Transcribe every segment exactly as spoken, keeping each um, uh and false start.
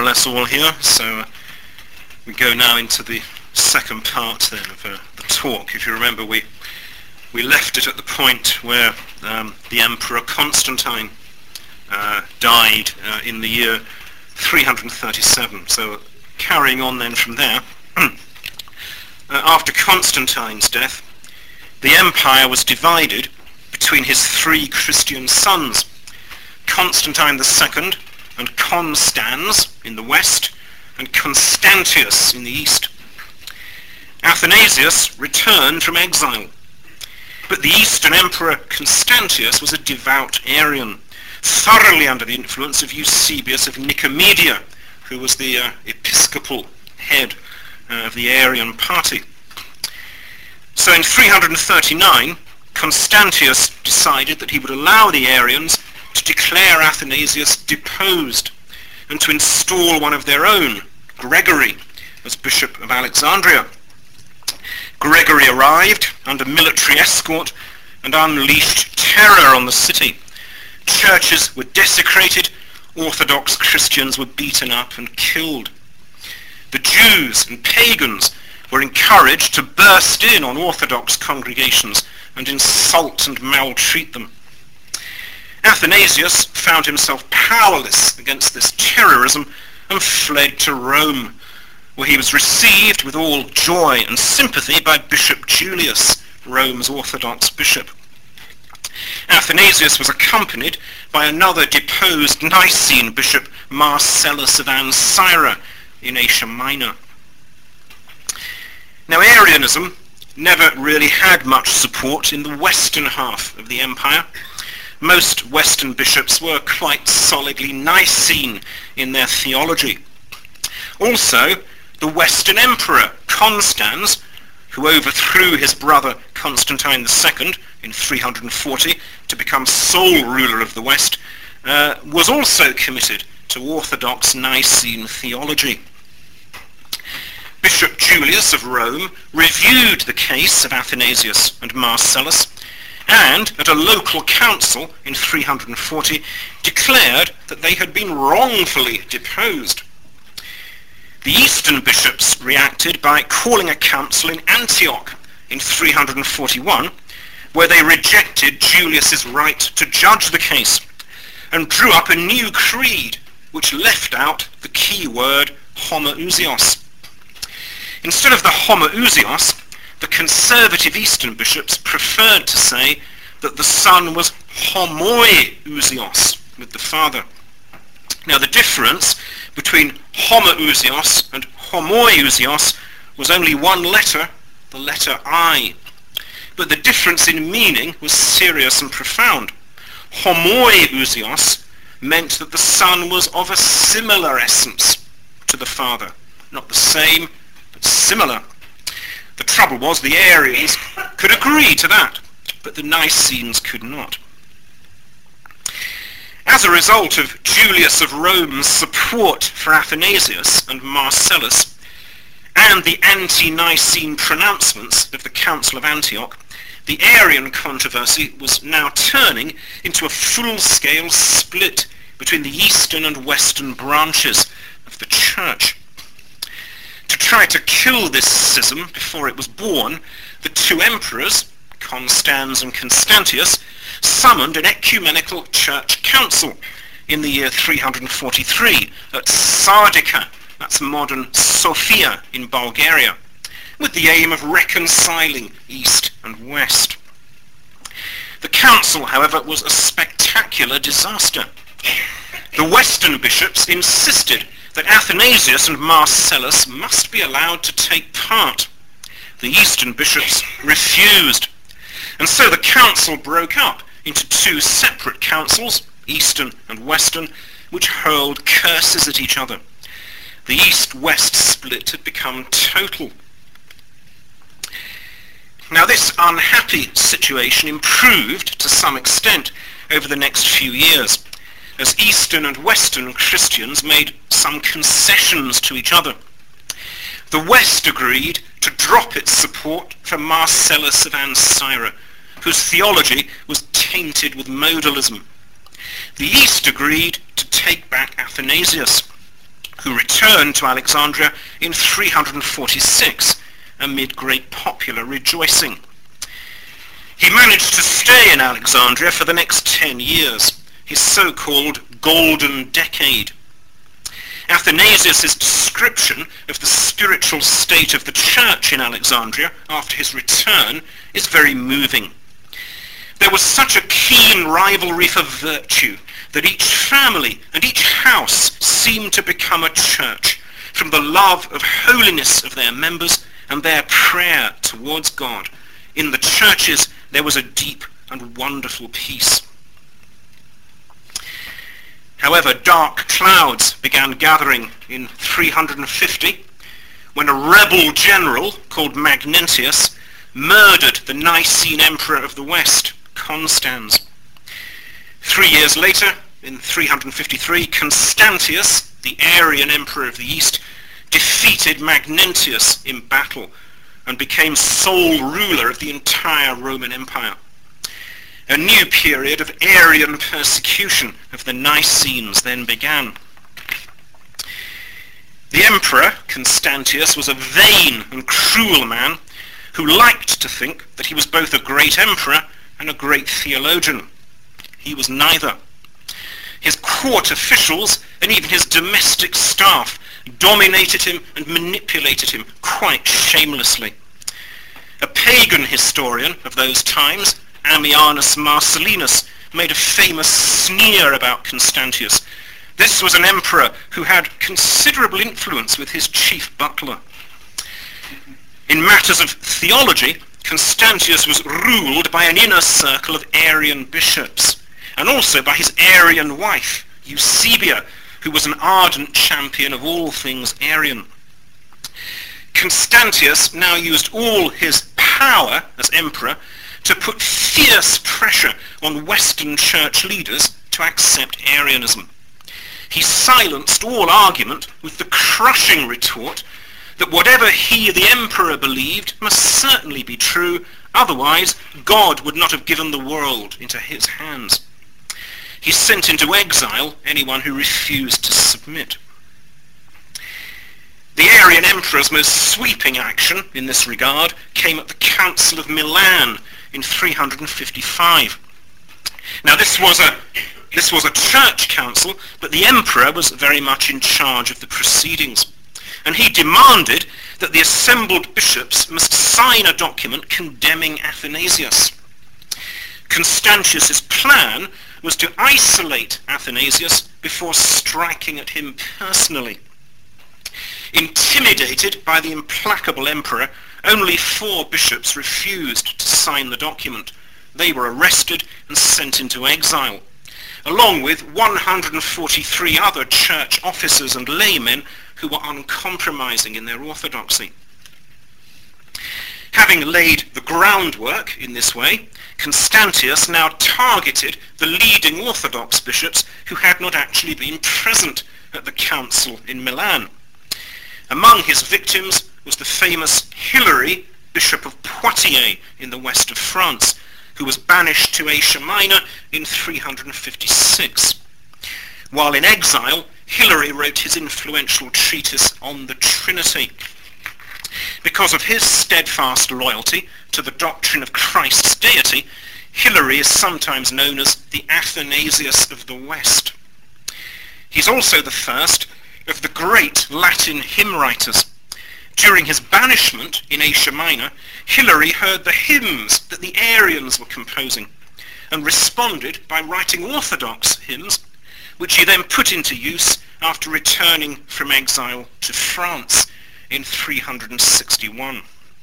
or less all here, so uh, we go now into the second part then of uh, the talk. If you remember, we we left it at the point where um, the Emperor Constantine uh, died uh, in the year three hundred thirty-seven. So carrying on then from there, uh, after Constantine's death, the empire was divided between his three Christian sons, Constantine the Second and Constans in the west, and Constantius in the east. Athanasius returned from exile, but the Eastern Emperor Constantius was a devout Arian, thoroughly under the influence of Eusebius of Nicomedia, who was the uh, episcopal head uh, of the Arian party. So in three hundred thirty-nine, Constantius decided that he would allow the Arians to declare Athanasius deposed and to install one of their own, Gregory, as Bishop of Alexandria. Gregory arrived under military escort and unleashed terror on the city. Churches were desecrated, Orthodox Christians were beaten up and killed. The Jews and pagans were encouraged to burst in on Orthodox congregations and insult and maltreat them. Athanasius found himself powerless against this terrorism and fled to Rome, where he was received with all joy and sympathy by Bishop Julius, Rome's Orthodox bishop. Athanasius was accompanied by another deposed Nicene bishop, Marcellus of Ancyra, in Asia Minor. Now, Arianism never really had much support in the western half of the empire. Most Western bishops were quite solidly Nicene in their theology. Also, the Western Emperor, Constans, who overthrew his brother Constantine the Second in three hundred forty to become sole ruler of the West, uh, was also committed to Orthodox Nicene theology. Bishop Julius of Rome reviewed the case of Athanasius and Marcellus, and at a local council in three hundred forty declared that they had been wrongfully deposed. The Eastern bishops reacted by calling a council in Antioch in three hundred forty-one, where they rejected Julius's right to judge the case and drew up a new creed which left out the key word homoousios. Instead of the homoousios, the conservative Eastern bishops preferred to say that the Son was homoiousios, with the Father. Now, the difference between homoousios and homoiousios was only one letter, the letter I. But the difference in meaning was serious and profound. Homoiousios meant that the Son was of a similar essence to the Father. Not the same, but similar. The trouble was the Arians could agree to that, but the Nicenes could not. As a result of Julius of Rome's support for Athanasius and Marcellus, and the anti-Nicene pronouncements of the Council of Antioch, the Arian controversy was now turning into a full-scale split between the eastern and western branches of the Church. To try to kill this schism before it was born, the two emperors, Constans and Constantius, summoned an ecumenical church council in the year three hundred forty-three at Sardica, that's modern Sofia in Bulgaria, with the aim of reconciling East and West. The council, however, was a spectacular disaster. The Western bishops insisted that Athanasius and Marcellus must be allowed to take part. The Eastern bishops refused, and so the council broke up into two separate councils, Eastern and Western, which hurled curses at each other. The East-West split had become total. Now, this unhappy situation improved to some extent over the next few years, as Eastern and Western Christians made some concessions to each other. The West agreed to drop its support for Marcellus of Ancyra, whose theology was tainted with modalism. The East agreed to take back Athanasius, who returned to Alexandria in three hundred forty-six amid great popular rejoicing. He managed to stay in Alexandria for the next ten years, his so-called golden decade. Athanasius' description of the spiritual state of the church in Alexandria after his return is very moving. There was such a keen rivalry for virtue that each family and each house seemed to become a church from the love of holiness of their members and their prayer towards God. In the churches there was a deep and wonderful peace. However, dark clouds began gathering in three hundred fifty when a rebel general called Magnentius murdered the Nicene emperor of the West, Constans. Three years later, in three hundred fifty-three, Constantius, the Arian emperor of the East, defeated Magnentius in battle and became sole ruler of the entire Roman Empire. A new period of Arian persecution of the Nicenes then began. The emperor, Constantius, was a vain and cruel man who liked to think that he was both a great emperor and a great theologian. He was neither. His court officials and even his domestic staff dominated him and manipulated him quite shamelessly. A pagan historian of those times, Ammianus Marcellinus, made a famous sneer about Constantius. This was an emperor who had considerable influence with his chief butler. In matters of theology, Constantius was ruled by an inner circle of Arian bishops, and also by his Arian wife, Eusebia, who was an ardent champion of all things Arian. Constantius now used all his power as emperor to put fierce pressure on Western church leaders to accept Arianism. He silenced all argument with the crushing retort that whatever he, the emperor, believed must certainly be true, otherwise God would not have given the world into his hands. He sent into exile anyone who refused to submit. The Arian emperor's most sweeping action in this regard came at the Council of Milan in three hundred fifty-five. Now this was a this was a church council, but the emperor was very much in charge of the proceedings, and he demanded that the assembled bishops must sign a document condemning Athanasius. Constantius's plan was to isolate Athanasius before striking at him personally. Intimidated by the implacable emperor, only four bishops refused to sign the document. They were arrested and sent into exile, along with one hundred forty-three other church officers and laymen who were uncompromising in their orthodoxy. Having laid the groundwork in this way, Constantius now targeted the leading Orthodox bishops who had not actually been present at the council in Milan. Among his victims was the famous Hilary, Bishop of Poitiers in the west of France, who was banished to Asia Minor in three hundred fifty-six. While in exile, Hilary wrote his influential treatise on the Trinity. Because of his steadfast loyalty to the doctrine of Christ's deity, Hilary is sometimes known as the Athanasius of the West. He's also the first of the great Latin hymn writers. During his banishment in Asia Minor, Hilary heard the hymns that the Arians were composing and responded by writing orthodox hymns, which he then put into use after returning from exile to France in three hundred sixty-one.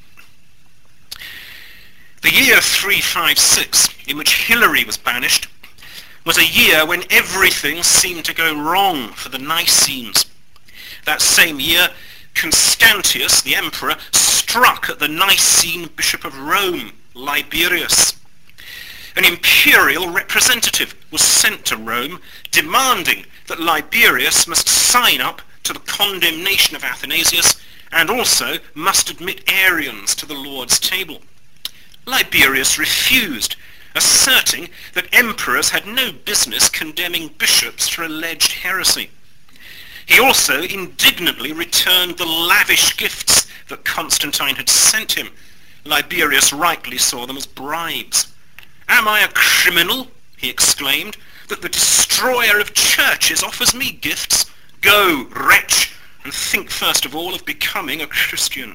The year three fifty-six, in which Hilary was banished, was a year when everything seemed to go wrong for the Nicenes. That same year, Constantius, the emperor, struck at the Nicene Bishop of Rome, Liberius. An imperial representative was sent to Rome demanding that Liberius must sign up to the condemnation of Athanasius and also must admit Arians to the Lord's table. Liberius refused, asserting that emperors had no business condemning bishops for alleged heresy. He also indignantly returned the lavish gifts that Constantine had sent him. Liberius rightly saw them as bribes. "Am I a criminal," he exclaimed, "that the destroyer of churches offers me gifts? Go, wretch, and think first of all of becoming a Christian."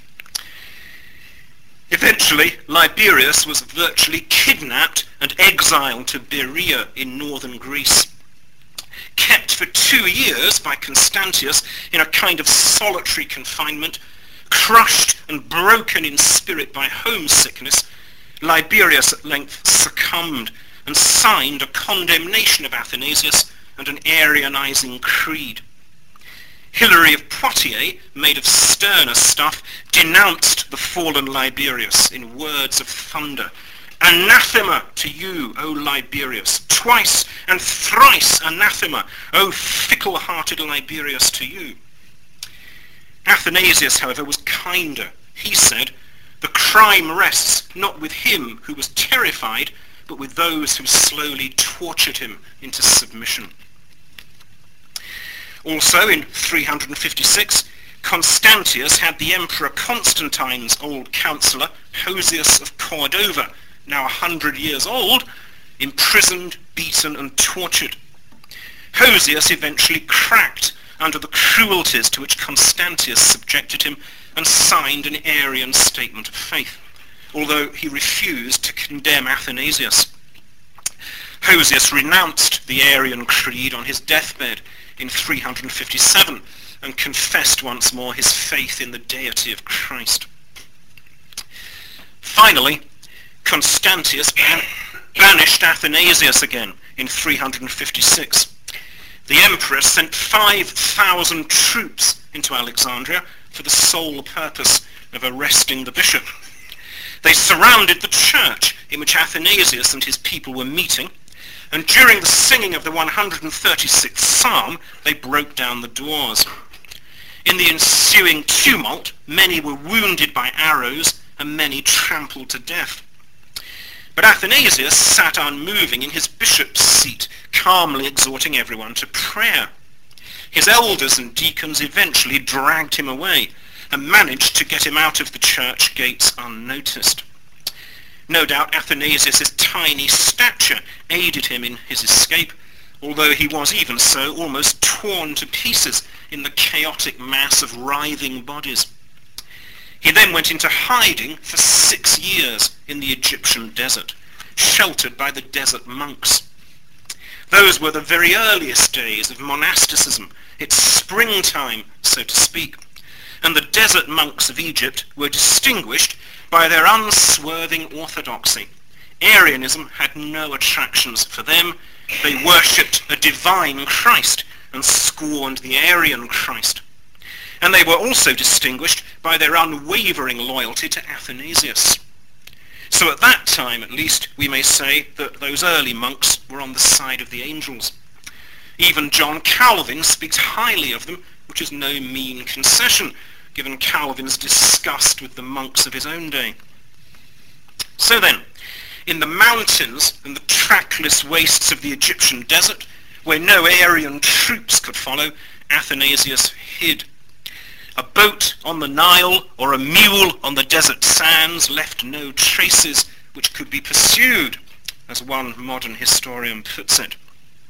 Eventually, Liberius was virtually kidnapped and exiled to Berea in northern Greece. Kept for two years by Constantius in a kind of solitary confinement, crushed and broken in spirit by homesickness, Liberius at length succumbed and signed a condemnation of Athanasius and an Arianizing creed. Hilary of Poitiers, made of sterner stuff, denounced the fallen Liberius in words of thunder. "Anathema to you, O Liberius, twice and thrice anathema, O fickle-hearted Liberius, to you." Athanasius, however, was kinder. He said, "The crime rests not with him who was terrified, but with those who slowly tortured him into submission." Also in three hundred fifty-six, Constantius had the Emperor Constantine's old counsellor, Hosius of Cordova, now a hundred years old, imprisoned, beaten and tortured. Hosius eventually cracked under the cruelties to which Constantius subjected him and signed an Arian statement of faith, although he refused to condemn Athanasius. Hosius renounced the Arian creed on his deathbed in three hundred fifty-seven and confessed once more his faith in the deity of Christ. Finally, Constantius ban- banished Athanasius again in three hundred fifty-six. The emperor sent five thousand troops into Alexandria for the sole purpose of arresting the bishop. They surrounded the church in which Athanasius and his people were meeting, and during the singing of the one hundred thirty-sixth Psalm, they broke down the doors. In the ensuing tumult, many were wounded by arrows, and many trampled to death. But Athanasius sat unmoving in his bishop's seat, calmly exhorting everyone to prayer. His elders and deacons eventually dragged him away, and managed to get him out of the church gates unnoticed. No doubt Athanasius' tiny stature aided him in his escape, although he was even so almost torn to pieces in the chaotic mass of writhing bodies. He then went into hiding for six years in the Egyptian desert, sheltered by the desert monks. Those were the very earliest days of monasticism, its springtime, so to speak, and the desert monks of Egypt were distinguished by their unswerving orthodoxy. Arianism had no attractions for them. They worshipped a divine Christ and scorned the Arian Christ. And they were also distinguished by their unwavering loyalty to Athanasius. So at that time, at least, we may say that those early monks were on the side of the angels. Even John Calvin speaks highly of them, which is no mean concession, given Calvin's disgust with the monks of his own day. So then, in the mountains and the trackless wastes of the Egyptian desert, where no Arian troops could follow, Athanasius hid. A boat on the Nile or a mule on the desert sands left no traces which could be pursued, as one modern historian puts it.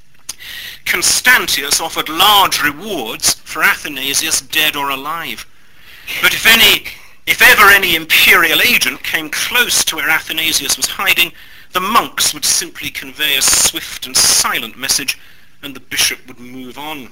Constantius offered large rewards for Athanasius dead or alive. But if any, if ever any imperial agent came close to where Athanasius was hiding, the monks would simply convey a swift and silent message, and the bishop would move on.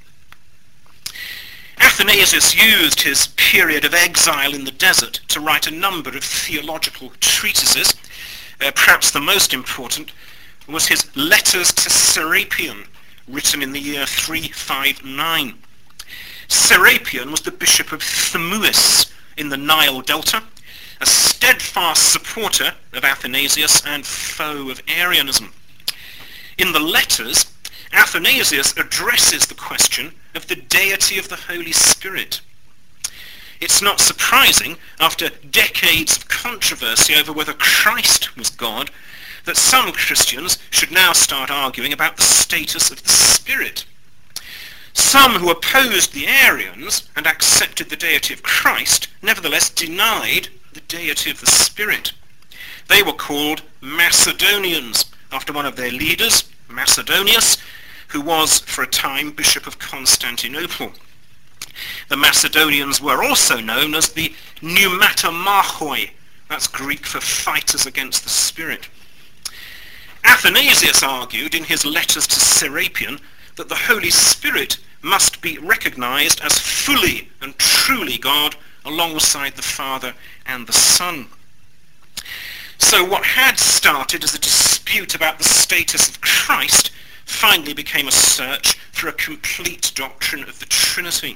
Athanasius used his period of exile in the desert to write a number of theological treatises. Uh, perhaps the most important was his Letters to Serapion, written in the year three fifty-nine. Serapion was the bishop of Thamuis in the Nile Delta, a steadfast supporter of Athanasius and foe of Arianism. In the letters, Athanasius addresses the question of the deity of the Holy Spirit. It's not surprising, after decades of controversy over whether Christ was God, that some Christians should now start arguing about the status of the Spirit. Some who opposed the Arians and accepted the deity of Christ nevertheless denied the deity of the Spirit. They were called Macedonians, after one of their leaders, Macedonius, who was for a time Bishop of Constantinople. The Macedonians were also known as the Pneumatomachoi, that's Greek for fighters against the Spirit. Athanasius argued in his letters to Serapion that the Holy Spirit must be recognized as fully and truly God alongside the Father and the Son. So what had started as a dispute about the status of Christ finally became a search for a complete doctrine of the Trinity.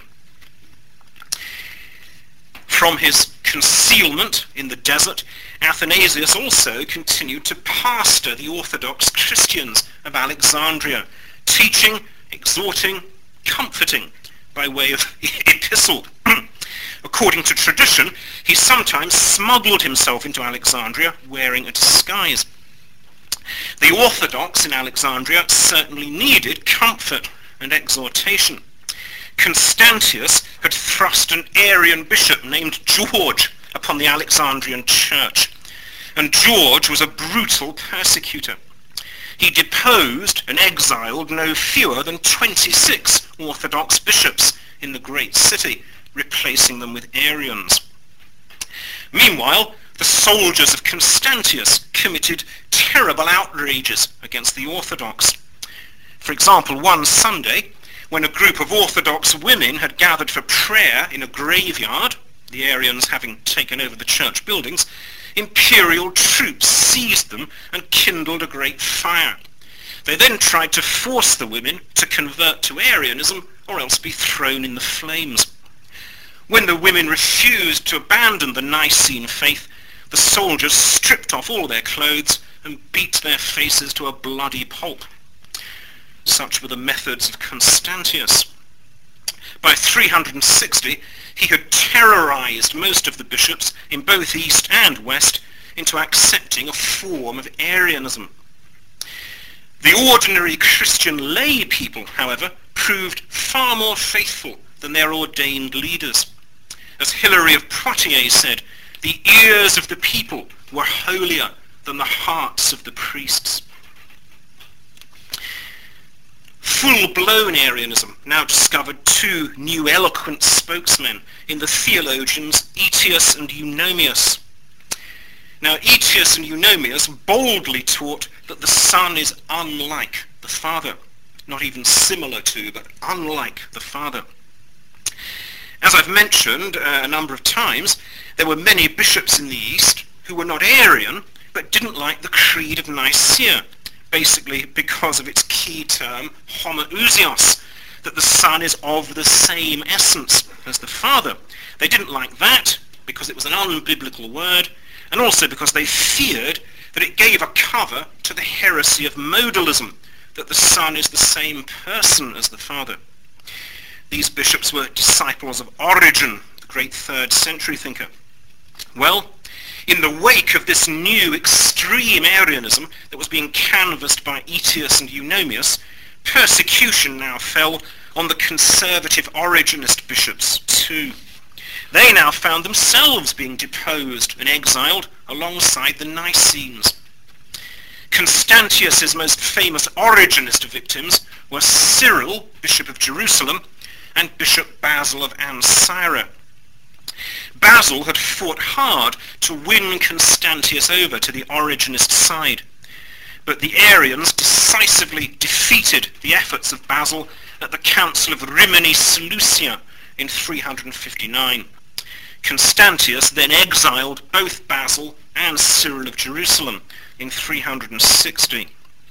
From his concealment in the desert, Athanasius also continued to pastor the Orthodox Christians of Alexandria, teaching, exhorting, comforting by way of epistle. According to tradition, he sometimes smuggled himself into Alexandria wearing a disguise. The Orthodox in Alexandria certainly needed comfort and exhortation. Constantius had thrust an Arian bishop named George upon the Alexandrian church, and George was a brutal persecutor. He deposed and exiled no fewer than twenty-six Orthodox bishops in the great city, replacing them with Arians. Meanwhile, the soldiers of Constantius committed terrible outrages against the Orthodox. For example, one Sunday, when a group of Orthodox women had gathered for prayer in a graveyard, the Arians having taken over the church buildings, imperial troops seized them and kindled a great fire. They then tried to force the women to convert to Arianism or else be thrown in the flames. When the women refused to abandon the Nicene faith, the soldiers stripped off all their clothes and beat their faces to a bloody pulp. Such were the methods of Constantius. By three hundred sixty, he had terrorized most of the bishops in both East and West into accepting a form of Arianism. The ordinary Christian lay people, however, proved far more faithful than their ordained leaders. As Hilary of Poitiers said, the ears of the people were holier than the hearts of the priests. Full-blown Arianism now discovered two new eloquent spokesmen in the theologians Aetius and Eunomius. Now, Aetius and Eunomius boldly taught that the Son is unlike the Father, not even similar to, but unlike the Father. As I've mentioned uh, a number of times, there were many bishops in the East who were not Arian, but didn't like the Creed of Nicaea, basically because of its key term, homoousios, that the Son is of the same essence as the Father. They didn't like that because it was an unbiblical word, and also because they feared that it gave a cover to the heresy of modalism, that the Son is the same person as the Father. These bishops were disciples of Origen, the great third century thinker. Well, in the wake of this new extreme Arianism that was being canvassed by Aetius and Eunomius, persecution now fell on the conservative Origenist bishops too. They now found themselves being deposed and exiled alongside the Nicenes. Constantius's most famous Origenist victims were Cyril, Bishop of Jerusalem, and Bishop Basil of Ancyra. Basil had fought hard to win Constantius over to the Origenist side, but the Arians decisively defeated the efforts of Basil at the Council of Rimini Seleucia in three hundred fifty-nine. Constantius then exiled both Basil and Cyril of Jerusalem in three hundred sixty.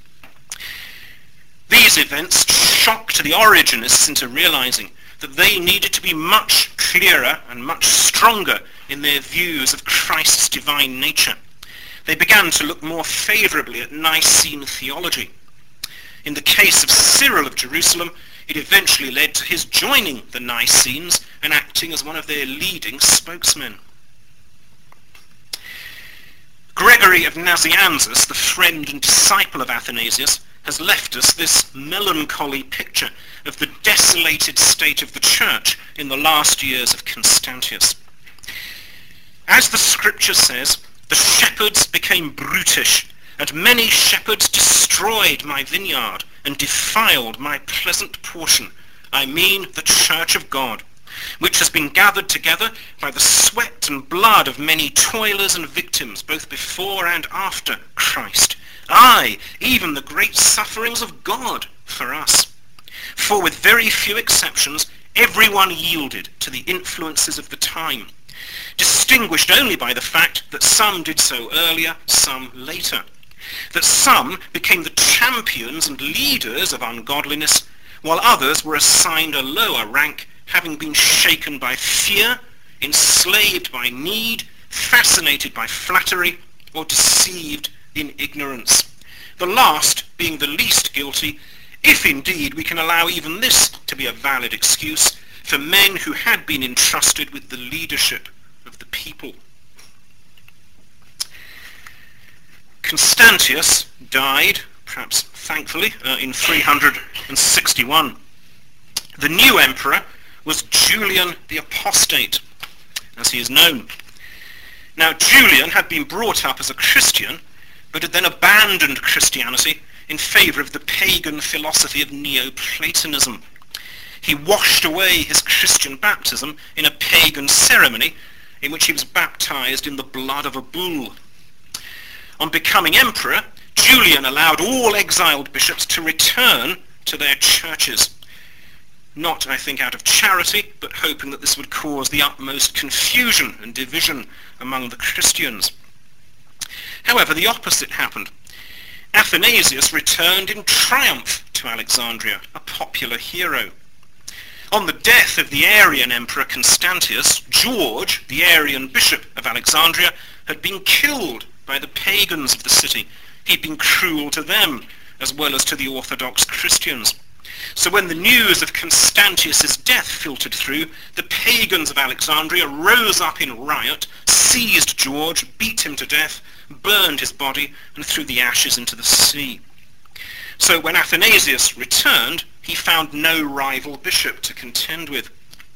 These events shocked the Origenists into realizing that they needed to be much clearer and much stronger in their views of Christ's divine nature. They began to look more favorably at Nicene theology. In the case of Cyril of Jerusalem, it eventually led to his joining the Nicenes and acting as one of their leading spokesmen. Gregory of Nazianzus, the friend and disciple of Athanasius, has left us this melancholy picture of the desolated state of the church in the last years of Constantius. As the scripture says, the shepherds became brutish, and many shepherds destroyed my vineyard and defiled my pleasant portion. I mean the church of God, which has been gathered together by the sweat and blood of many toilers and victims, both before and after Christ. Aye, even the great sufferings of God for us. For with very few exceptions, everyone yielded to the influences of the time, distinguished only by the fact that some did so earlier, some later, that some became the champions and leaders of ungodliness, while others were assigned a lower rank, having been shaken by fear, enslaved by need, fascinated by flattery, or deceived in ignorance. The last being the least guilty, if indeed we can allow even this to be a valid excuse for men who had been entrusted with the leadership of the people. Constantius died, perhaps thankfully, uh, in three hundred sixty-one. The new emperor was Julian the Apostate, as he is known. Now, Julian had been brought up as a Christian, but had then abandoned Christianity in favor of the pagan philosophy of Neoplatonism. He washed away his Christian baptism in a pagan ceremony in which he was baptized in the blood of a bull. On becoming emperor, Julian allowed all exiled bishops to return to their churches. Not, I think, out of charity, but hoping that this would cause the utmost confusion and division among the Christians. However, the opposite happened. Athanasius returned in triumph to Alexandria, a popular hero. On the death of the Arian emperor Constantius, George, the Arian bishop of Alexandria, had been killed by the pagans of the city. He'd been cruel to them, as well as to the Orthodox Christians. So when the news of Constantius' death filtered through, the pagans of Alexandria rose up in riot, seized George, beat him to death, burned his body, and threw the ashes into the sea. So when Athanasius returned, he found no rival bishop to contend with.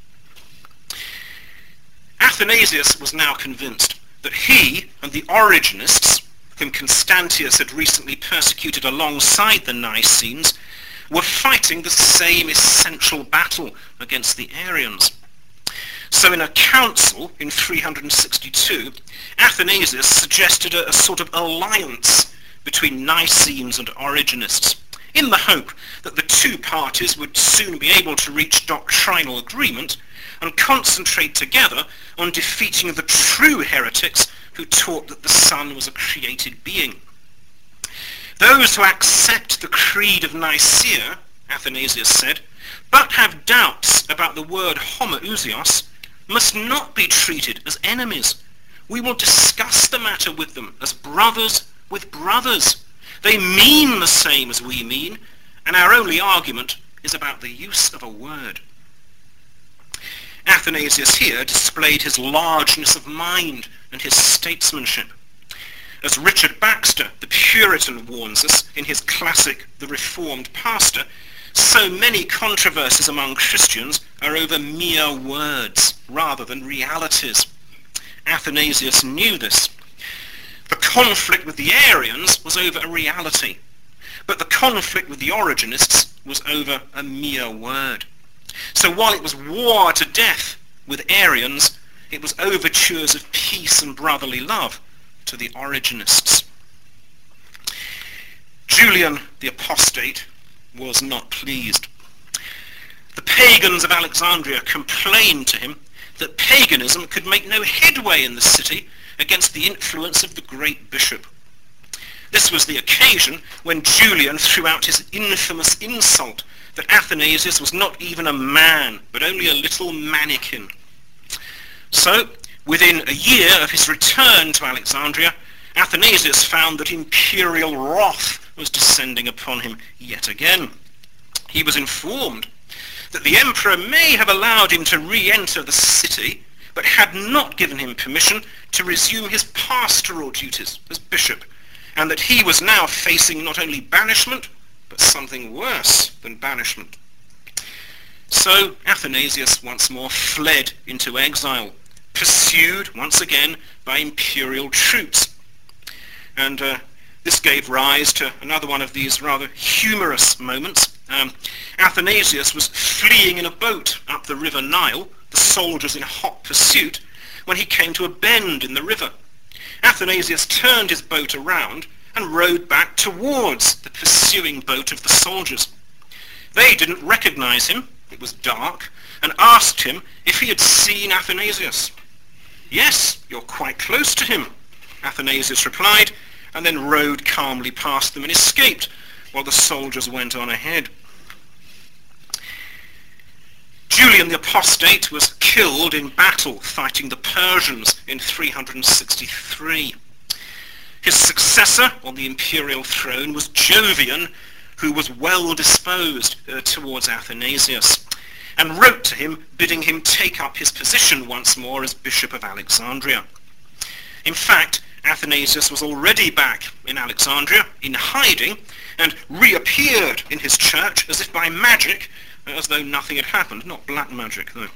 Athanasius was now convinced that he and the Origenists, whom Constantius had recently persecuted alongside the Nicenes, were fighting the same essential battle against the Arians. So in a council in three hundred sixty-two, Athanasius suggested a, a sort of alliance between Nicenes and Origenists, in the hope that the two parties would soon be able to reach doctrinal agreement and concentrate together on defeating the true heretics who taught that the Son was a created being. Those who accept the Creed of Nicaea, Athanasius said, but have doubts about the word homoousios, must not be treated as enemies. We will discuss the matter with them as brothers with brothers. They mean the same as we mean, and our only argument is about the use of a word. Athanasius here displayed his largeness of mind and his statesmanship. As Richard Baxter, the Puritan, warns us in his classic The Reformed Pastor, so many controversies among Christians are over mere words rather than realities. Athanasius knew this. The conflict with the Arians was over a reality, but the conflict with the Origenists was over a mere word. So while it was war to death with Arians, it was overtures of peace and brotherly love to the Origenists. Julian the Apostate was not pleased. The pagans of Alexandria complained to him that paganism could make no headway in the city against the influence of the great bishop. This was the occasion when Julian threw out his infamous insult that Athanasius was not even a man, but only a little mannequin. So, within a year of his return to Alexandria, Athanasius found that imperial wrath was descending upon him yet again. He was informed that the emperor may have allowed him to re-enter the city, but had not given him permission to resume his pastoral duties as bishop, and that he was now facing not only banishment, but something worse than banishment. So Athanasius once more fled into exile, pursued once again by imperial troops. And uh, this gave rise to another one of these rather humorous moments. Um, Athanasius was fleeing in a boat up the river Nile, the soldiers in hot pursuit, when he came to a bend in the river. Athanasius turned his boat around and rowed back towards the pursuing boat of the soldiers. They didn't recognize him, it was dark, and asked him if he had seen Athanasius. "Yes, you're quite close to him," Athanasius replied, and then rowed calmly past them and escaped while the soldiers went on ahead. Julian the Apostate was killed in battle fighting the Persians in three hundred sixty-three. His successor on the imperial throne was Jovian, who was well disposed uh, towards Athanasius, and wrote to him bidding him take up his position once more as Bishop of Alexandria. In fact, Athanasius was already back in Alexandria in hiding and reappeared in his church as if by magic, as though nothing had happened. Not black magic, though.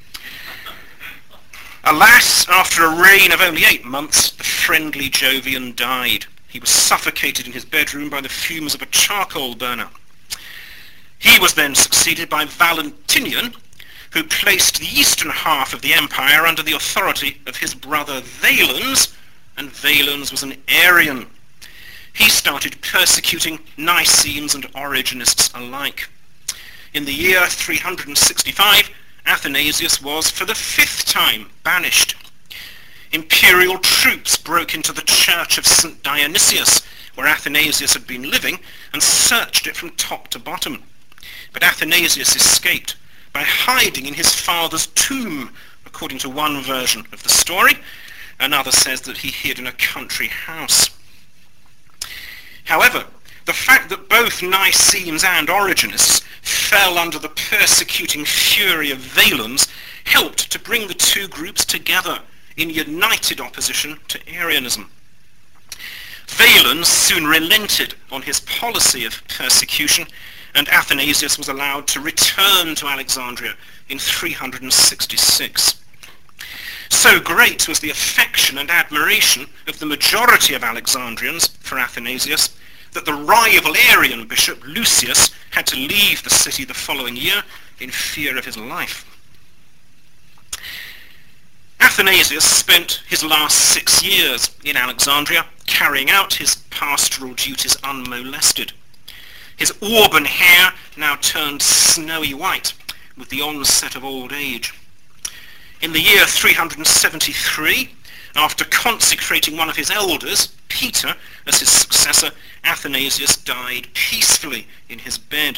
Alas, after a reign of only eight months, the friendly Jovian died. He was suffocated in his bedroom by the fumes of a charcoal burner. He was then succeeded by Valentinian, who placed the eastern half of the empire under the authority of his brother Valens, and Valens was an Arian. He started persecuting Nicenes and Origenists alike. In the year three hundred sixty-five, Athanasius was for the fifth time banished. Imperial troops broke into the church of Saint Dionysius, where Athanasius had been living, and searched it from top to bottom. But Athanasius escaped by hiding in his father's tomb, according to one version of the story. Another says that he hid in a country house. However, the fact that both Nicenes and Origenists fell under the persecuting fury of Valens helped to bring the two groups together in united opposition to Arianism. Valens soon relented on his policy of persecution, and Athanasius was allowed to return to Alexandria in three hundred sixty-six. So great was the affection and admiration of the majority of Alexandrians for Athanasius that the rival Arian bishop Lucius had to leave the city the following year in fear of his life. Athanasius spent his last six years in Alexandria carrying out his pastoral duties unmolested. His auburn hair now turned snowy white with the onset of old age. In the year three hundred seventy-three, after consecrating one of his elders, Peter, as his successor, Athanasius died peacefully in his bed.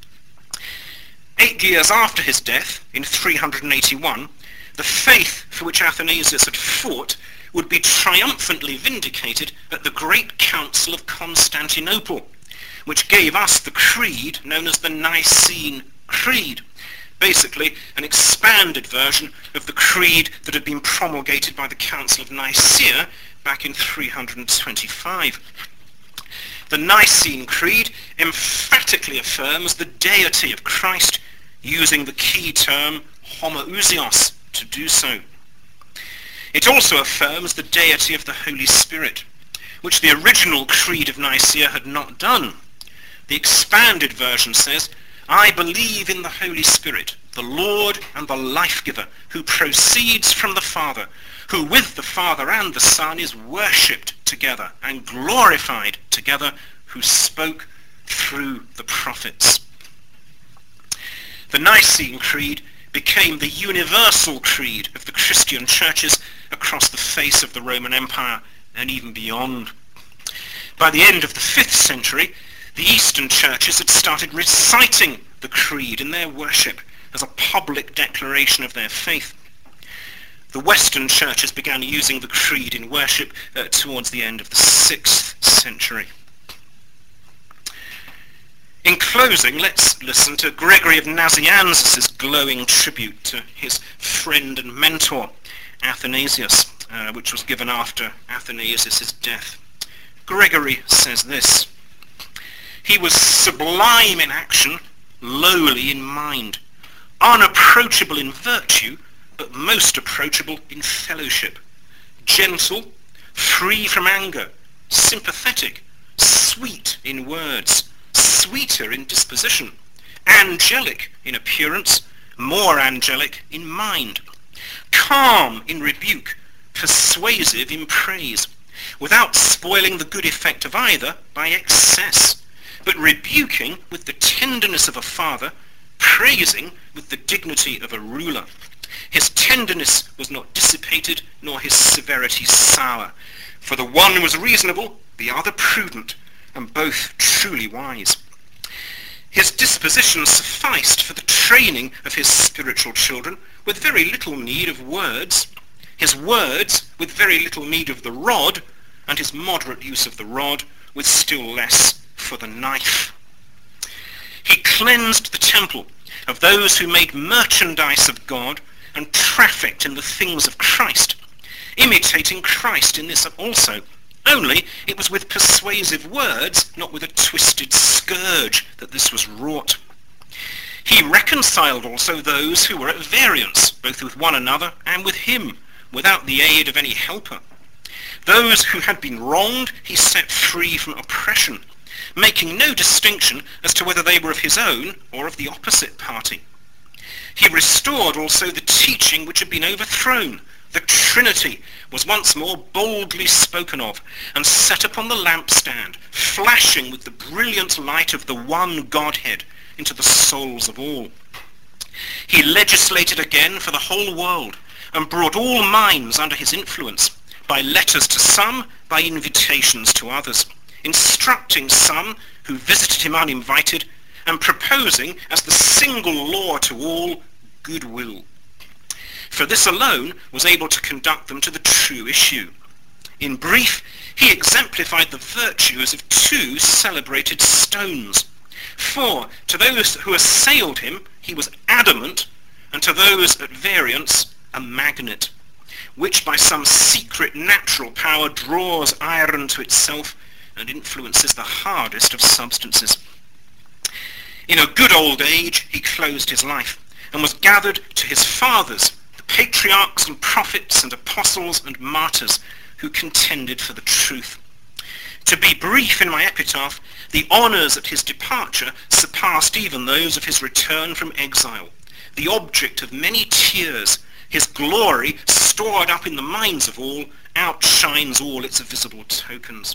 Eight years after his death, in three hundred eighty-one, the faith for which Athanasius had fought would be triumphantly vindicated at the Great Council of Constantinople, which gave us the creed known as the Nicene Creed, basically an expanded version of the creed that had been promulgated by the Council of Nicaea back in three hundred twenty-five. The Nicene Creed emphatically affirms the deity of Christ, using the key term homoousios to do so. It also affirms the deity of the Holy Spirit, which the original Creed of Nicaea had not done. The expanded version says, "I believe in the Holy Spirit, the Lord and the life-giver, who proceeds from the Father, who with the Father and the Son is worshipped together and glorified together, who spoke through the prophets." The Nicene Creed became the universal creed of the Christian churches across the face of the Roman Empire and even beyond. By the end of the fifth century, the Eastern churches had started reciting the creed in their worship as a public declaration of their faith. The Western churches began using the creed in worship uh, towards the end of the sixth century. In closing, let's listen to Gregory of Nazianzus' glowing tribute to his friend and mentor, Athanasius, uh, which was given after Athanasius' death. Gregory says this: He was sublime in action, lowly in mind, unapproachable in virtue, but most approachable in fellowship, gentle, free from anger, sympathetic, sweet in words, sweeter in disposition, angelic in appearance, more angelic in mind, calm in rebuke, persuasive in praise, without spoiling the good effect of either by excess, but rebuking with the tenderness of a father, praising with the dignity of a ruler. His tenderness was not dissipated, nor his severity sour. For the one was reasonable, the other prudent, and both truly wise. His disposition sufficed for the training of his spiritual children, with very little need of words, his words with very little need of the rod, and his moderate use of the rod with still less for the knife. He cleansed the temple of those who made merchandise of God and trafficked in the things of Christ, imitating Christ in this also. Only it was with persuasive words, not with a twisted scourge, that this was wrought. He reconciled also those who were at variance, both with one another and with him, without the aid of any helper. Those who had been wronged he set free from oppression, making no distinction as to whether they were of his own or of the opposite party. He restored also the teaching which had been overthrown. The Trinity was once more boldly spoken of and set upon the lampstand, flashing with the brilliant light of the one Godhead into the souls of all. He legislated again for the whole world and brought all minds under his influence, by letters to some, by invitations to others, instructing some who visited him uninvited, and proposing as the single law to all, goodwill. For this alone was able to conduct them to the true issue. In brief, he exemplified the virtues of two celebrated stones. For to those who assailed him he was adamant, and to those at variance a magnet, which by some secret natural power draws iron to itself and influences the hardest of substances. In a good old age he closed his life, and was gathered to his fathers, the patriarchs and prophets and apostles and martyrs, who contended for the truth. To be brief in my epitaph, the honours at his departure surpassed even those of his return from exile. The object of many tears, his glory, stored up in the minds of all, outshines all its visible tokens.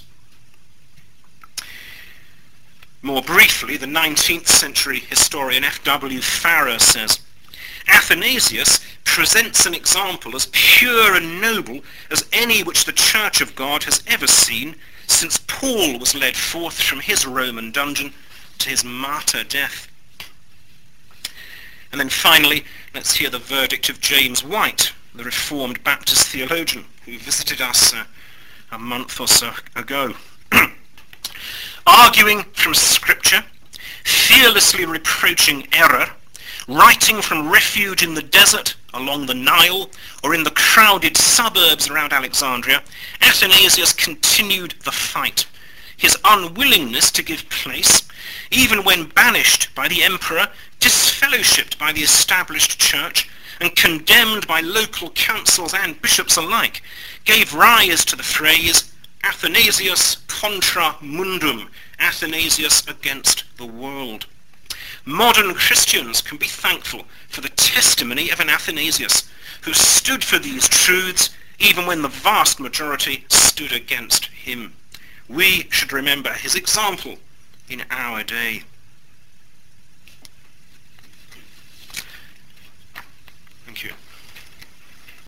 More briefly, the nineteenth century historian F W Farrer says, Athanasius presents an example as pure and noble as any which the Church of God has ever seen since Paul was led forth from his Roman dungeon to his martyr death. And then finally, let's hear the verdict of James White, the Reformed Baptist theologian who visited us uh, a month or so ago. Arguing from Scripture, fearlessly reproaching error, writing from refuge in the desert, along the Nile, or in the crowded suburbs around Alexandria, Athanasius continued the fight. His unwillingness to give place, even when banished by the emperor, disfellowshipped by the established church, and condemned by local councils and bishops alike, gave rise to the phrase Athanasius contra mundum, Athanasius against the world. Modern Christians can be thankful for the testimony of an Athanasius who stood for these truths even when the vast majority stood against him. We should remember his example in our day.